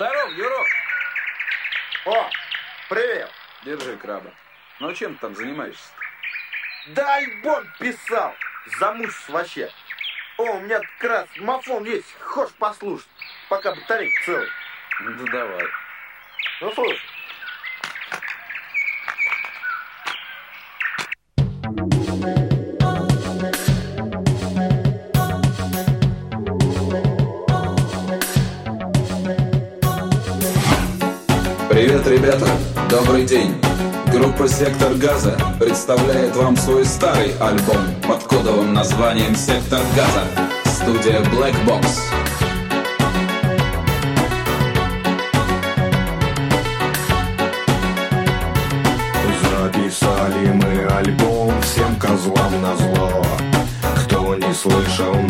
Здорово, Юрок! О, привет! Держи, краба. Ну чем ты там занимаешься? Да альбом писал! Замучусь вообще. О, у меня как раз мафон есть, хочешь послушать, пока батарейка целая. Да давай. Ну слушай. Привет, ребята! Добрый день! Группа «Сектор Газа» представляет вам свой старый альбом под кодовым названием «Сектор Газа». Студия Black Box. Записали мы альбом всем козлам назло. Кто не слышал,